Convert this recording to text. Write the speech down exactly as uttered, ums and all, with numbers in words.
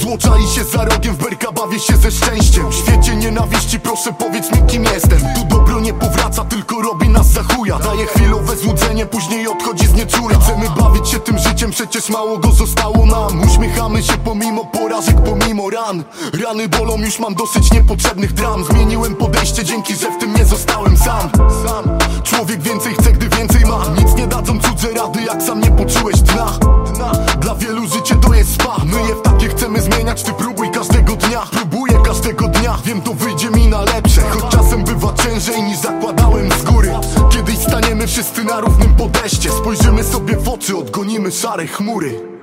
Zło czai się za rogiem, w berka bawię się ze szczęściem. W świecie nienawiści proszę powiedz mi kim jestem. Tu dobro nie powraca, tylko robi nas za chuja. Daje chwilowe złudzenie, później odchodzi znieczula. Chcemy bawić się tym życiem, przecież mało go zostało nam. Uśmiechamy się pomimo porażek, pomimo ran. Rany bolą, już mam dosyć niepotrzebnych dram. Zmieniłem podejście, dzięki, że w tym nie zostałem sam. Sam człowiek więcej chce, gdy więcej ma. Nic nie dadzą cudze rady, jak sam nie poczułeś dna. Dla wielu życie to jest spa. My je w takie chcemy zmieniać, ty próbuj każdego dnia. Próbuję każdego dnia, wiem to wyjdzie mi na lepsze. Choć czasem bywa ciężej niż zakładałem z góry. Kiedyś staniemy wszyscy na równym podejście. Spojrzymy sobie w oczy, odgonimy szare chmury.